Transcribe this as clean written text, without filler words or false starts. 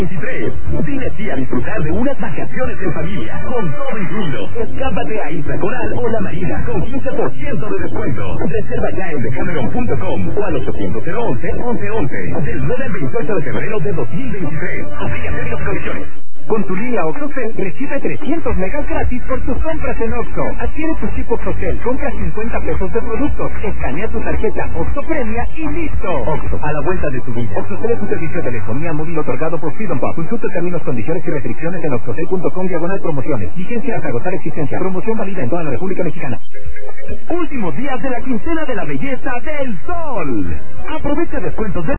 23. Dile sí a disfrutar de unas vacaciones en familia, con todo incluido. Escápate a Isla Coral o La Marina con 15% de descuento. Reserva ya en Decameron.com o al 800-011-1111. Del 9 al 28 de febrero de 2023. Aplica términos y condiciones. Con tu línea OXXOCEL recibe 300 megas gratis por tus compras en OXXO. Adquiere tu chip OXXOCEL, compra 50 pesos de productos, escanea tu tarjeta OXXO Premia y listo. OXXO, a la vuelta de tu vida. OXXOCEL es un servicio de telefonía móvil otorgado por Freedom Pop. Consulta términos, condiciones y restricciones en oxxocel.com/promociones. Vigencia hasta agotar existencia. Promoción válida en toda la República Mexicana. Últimos días de la quincena de la belleza del sol. Aprovecha descuentos de